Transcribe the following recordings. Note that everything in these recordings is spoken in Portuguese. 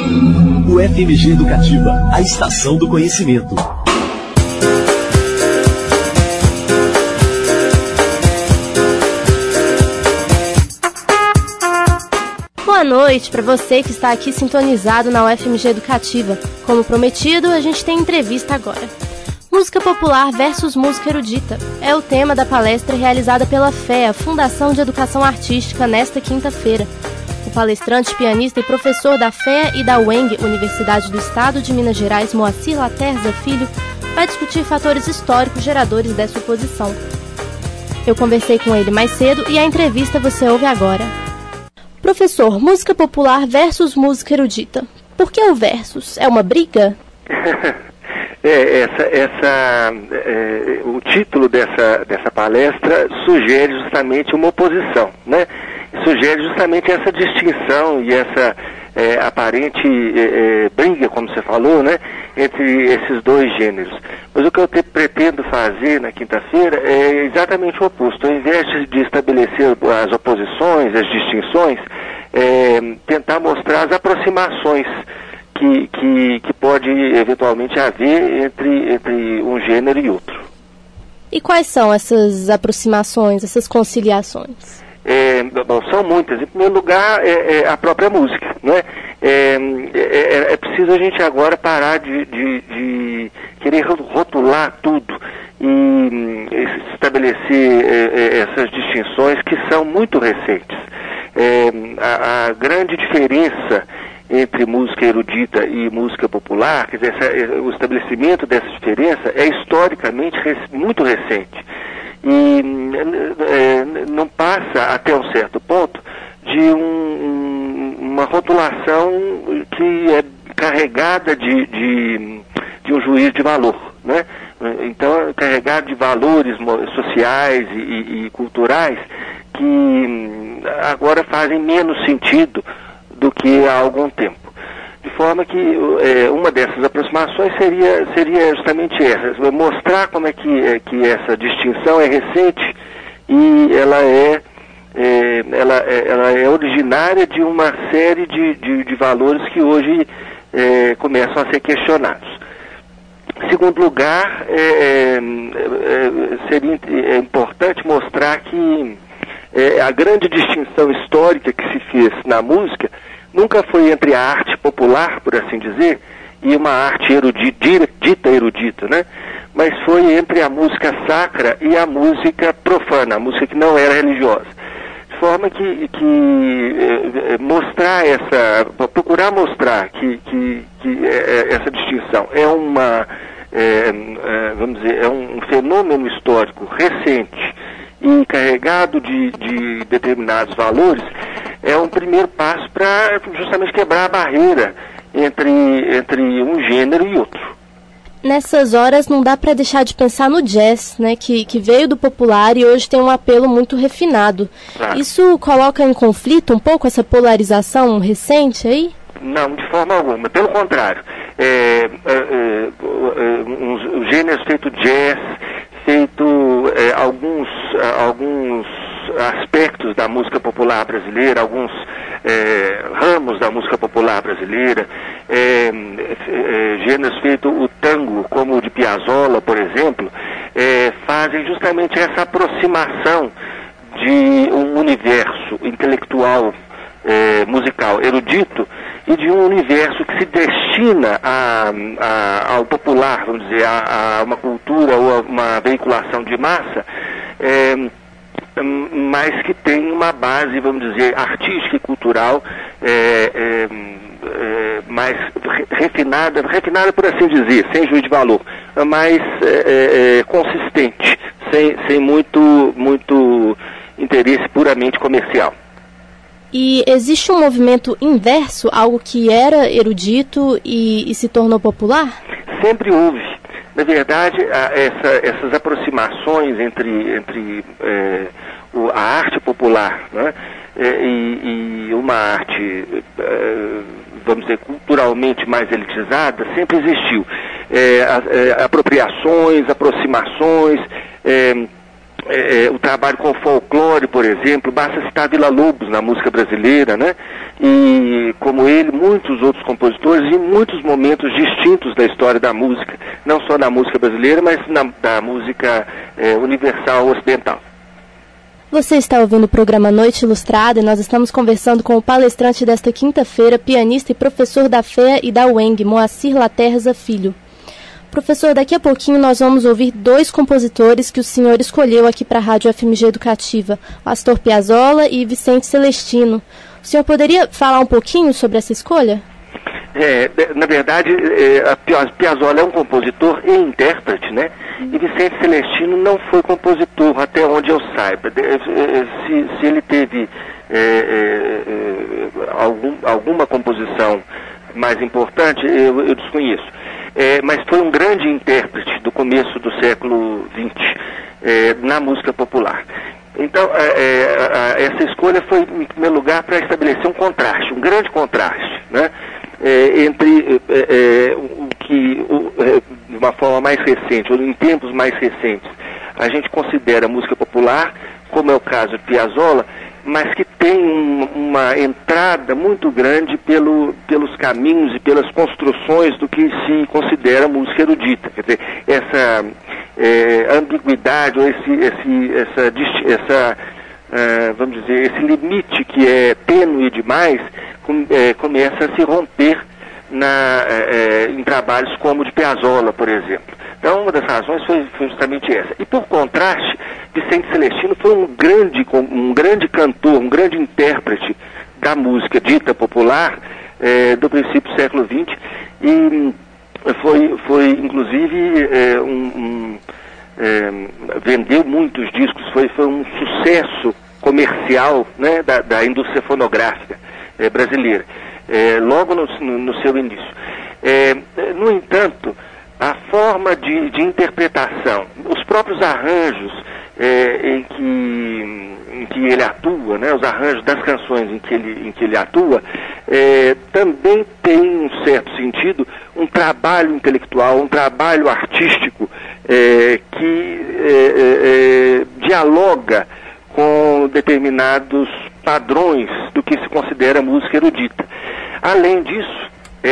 O FMG Educativa, a estação do conhecimento. Boa noite para você que está aqui sintonizado na UFMG Educativa. Como prometido, a gente tem entrevista agora. Música popular versus música erudita é o tema da palestra realizada pela FEA, Fundação de Educação Artística, nesta quinta-feira. O palestrante, pianista e professor da FEA e da UENG, Universidade do Estado de Minas Gerais, Moacir Laterza Filho, vai discutir fatores históricos geradores dessa oposição. Eu conversei com ele mais cedo e a entrevista você ouve agora. Professor, música popular versus música erudita. Por que o versus? É uma briga? O título dessa palestra sugere justamente uma oposição, né? Sugere justamente essa distinção e essa aparente briga, como você falou, né, entre esses dois gêneros. Mas o que eu pretendo fazer na quinta-feira é exatamente o oposto. Ao invés de estabelecer as oposições, as distinções, tentar mostrar as aproximações que pode eventualmente haver entre um gênero e outro. E quais são essas aproximações, essas conciliações? São muitas. Em primeiro lugar, a própria música, né? É preciso a gente agora parar de querer rotular tudo e estabelecer essas distinções que são muito recentes. A grande diferença entre música erudita e música popular, quer dizer, o estabelecimento dessa diferença é historicamente muito recente. E não passa, até um certo ponto, de uma rotulação que é carregada de um juízo de valor, né? Então, carregada de valores sociais e culturais que agora fazem menos sentido do que há algum tempo. De forma que uma dessas aproximações seria justamente essa, mostrar como é que essa distinção é recente e ela é originária de uma série de valores que hoje começam a ser questionados. Em segundo lugar, seria importante mostrar que a grande distinção histórica que se fez na música nunca foi entre a arte popular, por assim dizer, e uma arte dita erudita, né? Mas foi entre a música sacra e a música profana, a música que não era religiosa. De forma que procurar mostrar que essa distinção é vamos dizer, é um fenômeno histórico recente e carregado de determinados valores, é um primeiro passo para justamente quebrar a barreira entre um gênero e outro. Nessas horas não dá para deixar de pensar no jazz, né, que veio do popular e hoje tem um apelo muito refinado. Claro. Isso coloca em conflito um pouco essa polarização recente aí? Não, de forma alguma. Pelo contrário. Os gêneros feito jazz, feito alguns aspectos da música popular brasileira, alguns ramos da música popular brasileira, gêneros feito o tango, como o de Piazzolla, por exemplo, fazem justamente essa aproximação de um universo intelectual, musical, erudito, e de um universo que se destina ao popular, vamos dizer, a uma cultura ou a uma veiculação de massa, mas que tem uma base, vamos dizer, artística e cultural mais refinada por assim dizer, sem juízo de valor, mais consistente, sem muito interesse puramente comercial. E existe um movimento inverso, algo que era erudito e se tornou popular? Sempre houve. Na verdade, essas aproximações entre a arte popular, né, e uma arte, vamos dizer, culturalmente mais elitizada, sempre existiu. Apropriações, aproximações, o trabalho com folclore, por exemplo, basta citar Villa-Lobos na música brasileira, né? e como ele, muitos outros compositores em muitos momentos distintos da história da música, não só da música brasileira, mas da música universal ocidental. Você está ouvindo o programa Noite Ilustrada e nós estamos conversando com o palestrante desta quinta-feira, pianista e professor da FEA e da UENG, Moacir Laterza Filho. Professor, daqui a pouquinho nós vamos ouvir 2 compositores que o senhor escolheu aqui para a Rádio FMG Educativa, Astor Piazzolla e Vicente Celestino. O senhor poderia falar um pouquinho sobre essa escolha? Na verdade, Piazzolla é um compositor e intérprete, né? E Vicente Celestino não foi compositor, até onde eu saiba. Se ele teve alguma composição mais importante, eu desconheço. Mas foi um grande intérprete do começo do século XX na música popular. Então, essa escolha foi, em primeiro lugar, para estabelecer um grande contraste, né? Entre o que, de uma forma mais recente, ou em tempos mais recentes, a gente considera a música popular, como é o caso de Piazzolla, mas que tem uma entrada muito grande pelos caminhos e pelas construções do que se considera música erudita. Quer dizer, essa ambiguidade, ou vamos dizer, esse limite que é tênue demais, começa a se romper em trabalhos como o de Piazzolla, por exemplo. Então, uma das razões foi justamente essa. E, por contraste, Vicente Celestino foi um grande cantor, um grande intérprete da música dita popular do princípio do século XX, e foi inclusive, vendeu muitos discos, foi um sucesso comercial, né, da indústria fonográfica brasileira, logo no seu início. No entanto, a forma de interpretação, os próprios arranjos em que ele atua, né, os arranjos das canções em que ele atua, também tem, em um certo sentido, um trabalho intelectual, um trabalho artístico que dialoga com determinados padrões do que se considera música erudita. Além disso,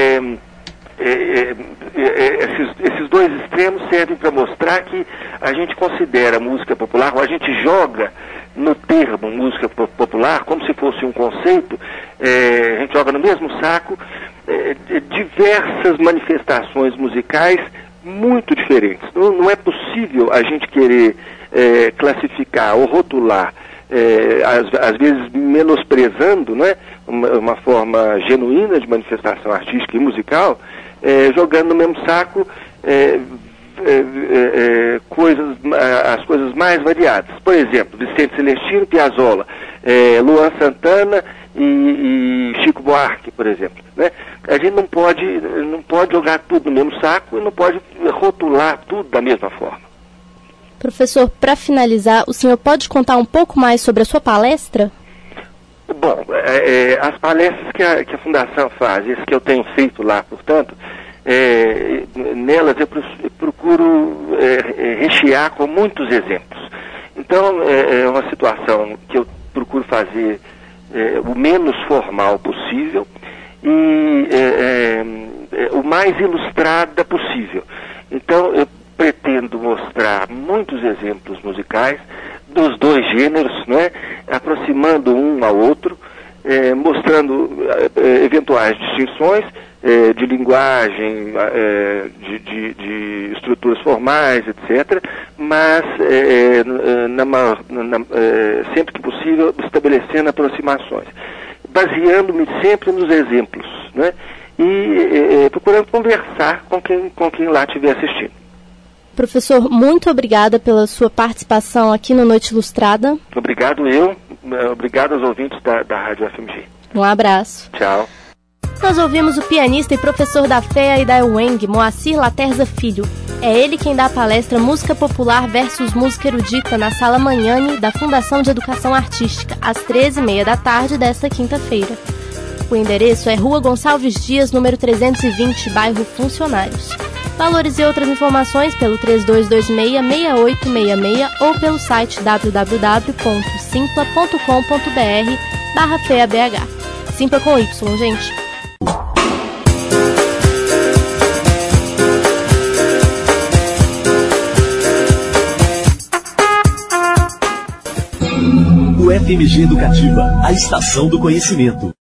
esses 2 extremos servem para mostrar que a gente considera música popular, ou a gente joga no termo música popular como se fosse um conceito, a gente joga no mesmo saco diversas manifestações musicais muito diferentes. Não é possível a gente querer classificar ou rotular, às vezes menosprezando, né, uma forma genuína de manifestação artística e musical, jogando no mesmo saco as coisas mais variadas. Por exemplo, Vicente Celestino, Piazzolla, Luan Santana e Chico Buarque, por exemplo, né? A gente não pode jogar tudo no mesmo saco e não pode rotular tudo da mesma forma. Professor, para finalizar, o senhor pode contar um pouco mais sobre a sua palestra? Bom, as palestras que a Fundação faz, as que eu tenho feito lá, portanto, nelas eu procuro rechear com muitos exemplos. Então, é uma situação que eu procuro fazer o menos formal possível e o mais ilustrada possível. Então, eu pretendo mostrar muitos exemplos musicais dos 2 gêneros, né, aproximando um ao outro, mostrando eventuais distinções de linguagem, de estruturas formais, etc., mas sempre que possível estabelecendo aproximações, baseando-me sempre nos exemplos, né, e procurando conversar com quem lá estiver assistindo. Professor, muito obrigada pela sua participação aqui no Noite Ilustrada. Obrigado obrigado aos ouvintes da Rádio FMG. Um abraço. Tchau. Nós ouvimos o pianista e professor da FEA e da UENG, Moacir Laterza Filho. É ele quem dá a palestra Música Popular versus Música Erudita na Sala Magnani da Fundação de Educação Artística, às 13h30 da tarde desta quinta-feira. O endereço é Rua Gonçalves Dias, número 320, bairro Funcionários. Valores e outras informações pelo 3226-6866 ou pelo site www.simpla.com.br/FEABH. Simpla com Y, gente. O FMG Educativa, a estação do conhecimento.